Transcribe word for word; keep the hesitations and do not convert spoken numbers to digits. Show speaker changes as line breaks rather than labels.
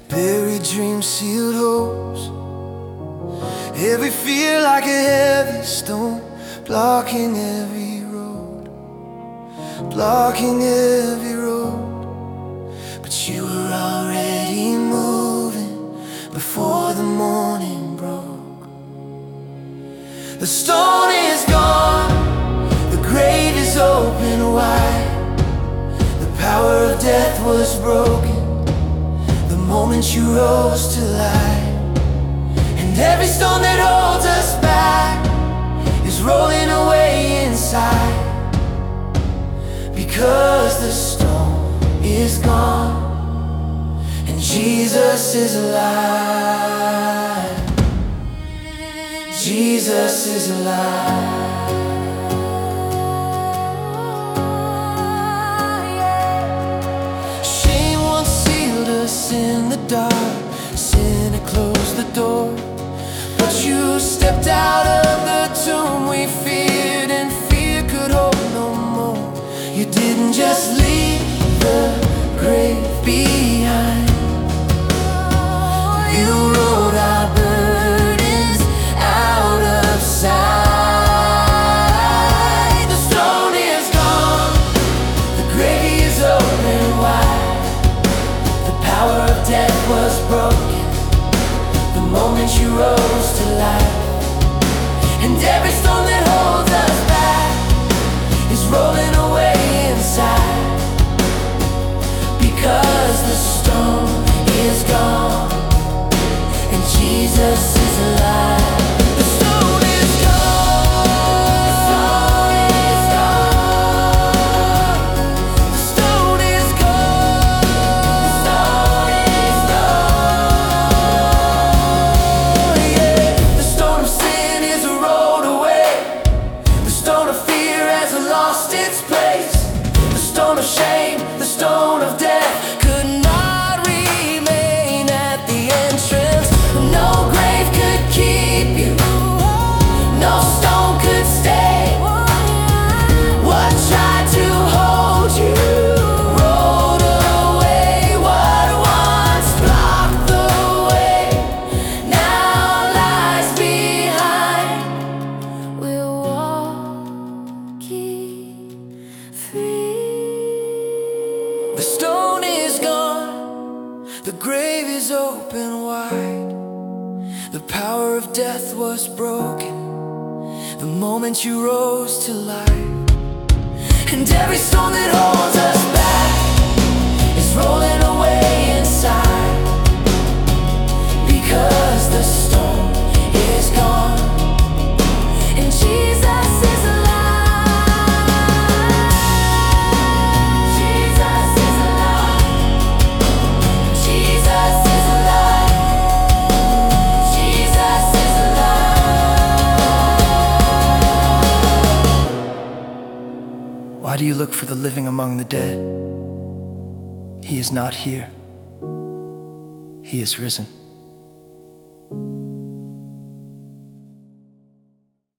Buried dreams, sealed hopes, every fear like a heavy stone, blocking every road, blocking every road. But you were already moving before the morning broke. The stone is gone, the grave is open wide. The power of death was broken the moment you rose to life. And every stone that holds us back is rolling away inside, because the stone is gone and Jesus is alive. Jesus is alive. In the dark, sin had closed the door, but you stepped out of the tomb we feared, and fear could hold no more. You didn't just leave the grave behind, you rolled our burdens out of sight. The stone is gone, the grave is open wide. The power of death was broken the moment you rose to life. And every stone that holds us back is rolling away inside, because the stone is gone and Jesus is alive. The stone is gone. The stone is gone. The stone is gone. The stone is gone. Yeah. The stone of sin is rolled away. The stone of fear has lost its place. The stone of shame, the stone of death could not remain at the entrance. No grave could keep you, no stone could stay. What tried to hold you rolled away. What once blocked the way now lies behind. We're walking free. The stone is gone, the grave is open wide. The power of death was broken the moment you rose to life. And every stone that holds us back is rolling away inside, because the stone is gone and Jesus is alive. Jesus is alive. Jesus is alive. Jesus is alive. Why do you look for the living among the dead? He is not here. He is risen.